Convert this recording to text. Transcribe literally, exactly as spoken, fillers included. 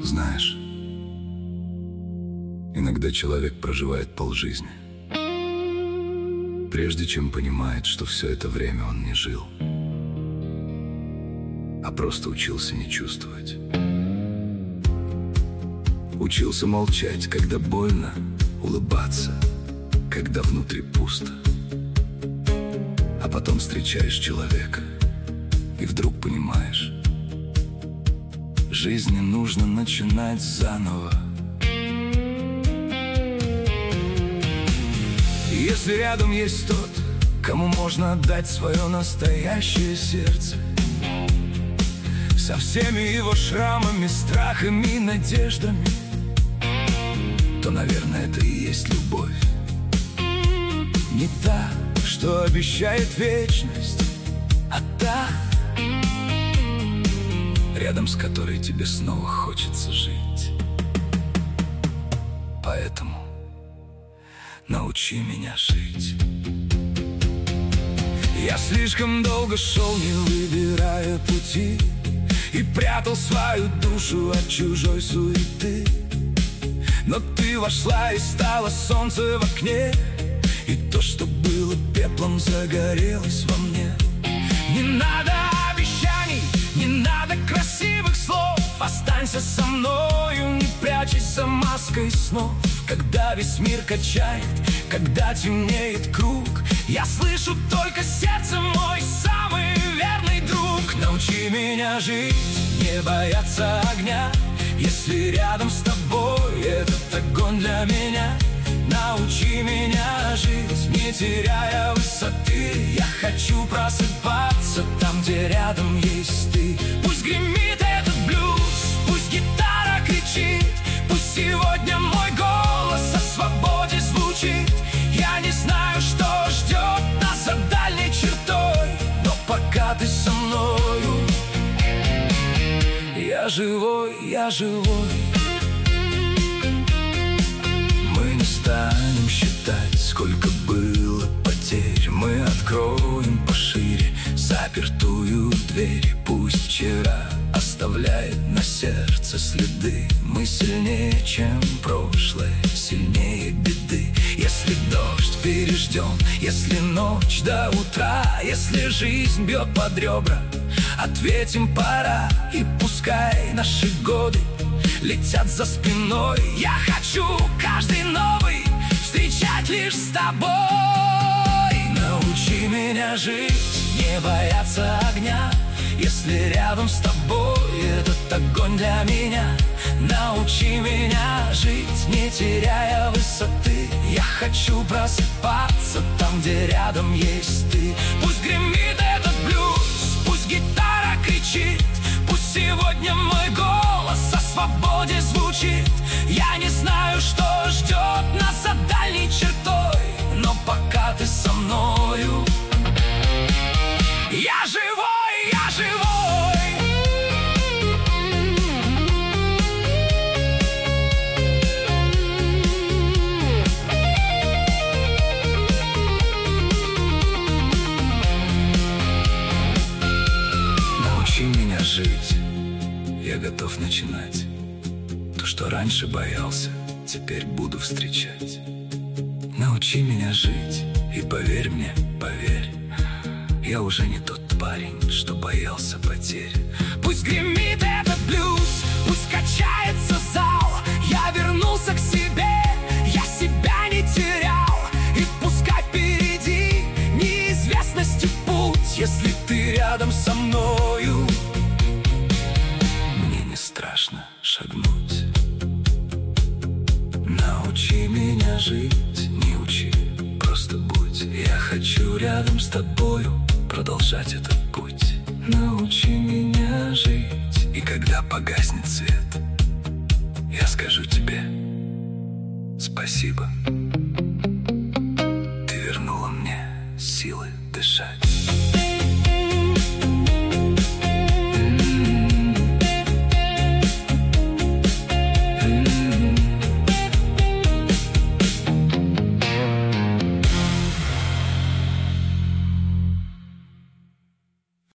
Знаешь, иногда человек проживает полжизни, прежде чем понимает, что все это время он не жил, а просто учился не чувствовать. Учился молчать, когда больно, улыбаться, когда внутри пусто. А потом встречаешь человека, и вдруг понимаешь, жизни нужно начинать заново. Если рядом есть тот, кому можно отдать свое настоящее сердце, со всеми его шрамами, страхами и надеждами, то, наверное, это и есть любовь. Не та, что обещает вечность, а та, рядом с которой тебе снова хочется жить. Поэтому научи меня жить. Я слишком долго шел, не выбирая пути, и прятал свою душу от чужой суеты. Но ты вошла, и стало солнце в окне, и то, что было пеплом, загорелось во мне. Не надо обещаний, не надо красивых слов. Останься со мною, не прячься за маской снов. Когда весь мир качает, когда темнеет круг, я слышу только сердце, мой самый верный друг. Научи меня жить, не бояться огня. Если рядом с тобой этот огонь для меня. Научи меня жить, не теряя высоты. Я хочу просыпаться там, где рядом есть ты. Пусть гремит этот блюз, пусть гитара кричит, пусть сегодня мой голос о свободе звучит. Я не знаю, что ждет нас за дальней чертой, но пока ты со мною, я живой, я живой. Мы не станем считать, сколько было потерь. Мы откроем пошире запертую дверь. Пусть вчера оставляет на сердце следы. Мы сильнее, чем прошлое, сильнее беды. Если дождь переждем, если ночь до утра, если жизнь бьет под ребра, ответим пора. И пускай наши годы летят за спиной, я хочу каждый новый встречать лишь с тобой. Научи меня жить, не бояться огня. Если рядом с тобой этот огонь для меня. Научи меня жить, не теряя высоты. Я хочу просыпаться там, где рядом есть ты. Пусть гремит этот блюз, пусть гитара кричит, пусть сегодня мой голос о свободе звучит. Я не знаю, что ждет нас за дальней чертой, но пока ты со мною, я живой, я живой. Научи меня жить, я готов начинать. То, что раньше боялся, теперь буду встречать. Научи меня жить, и поверь мне, поверь, я уже не тот парень, что боялся потерь. Пусть гремит этот блюз, пусть качается зал, я вернулся к себе, я себя не терял. И пускай впереди неизвестности путь, если ты рядом со мною, мне не страшно шагнуть. Научи меня жить, не учи, просто будь. Я хочу рядом с тобою продолжать этот путь. Научи меня жить, и когда погаснет свет, я скажу тебе спасибо. Ты вернула мне силы дышать.